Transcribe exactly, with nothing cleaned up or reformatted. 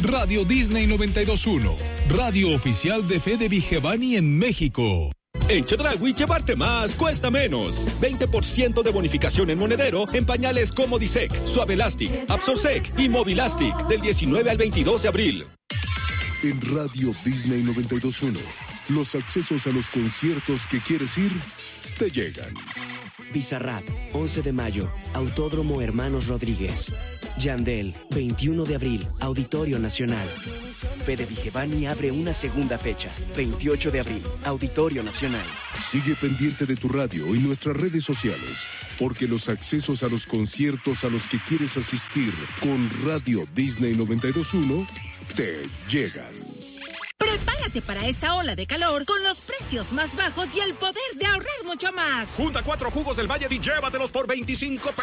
Radio Disney noventa y dos punto uno, radio oficial de Fede Vigevani en México. En Chedraui, llevarte más cuesta menos. veinte por ciento de bonificación en monedero en pañales como Disec, Suavelastic, Absorsec y Movilastic del diecinueve al veintidós de abril. En Radio Disney noventa y dos punto uno, los accesos a los conciertos que quieres ir te llegan. Bizarrap, once de mayo, Autódromo Hermanos Rodríguez. Yandel, veintiuno de abril, Auditorio Nacional. Fede Vigevani abre una segunda fecha, veintiocho de abril, Auditorio Nacional. Sigue pendiente de tu radio y nuestras redes sociales, porque los accesos a los conciertos a los que quieres asistir con Radio Disney noventa y dos punto uno te llegan. Prepárate para esta ola de calor con los precios más bajos y el poder de ahorrar mucho más. Junta cuatro jugos del Valle y llévatelos por veinticinco pesos.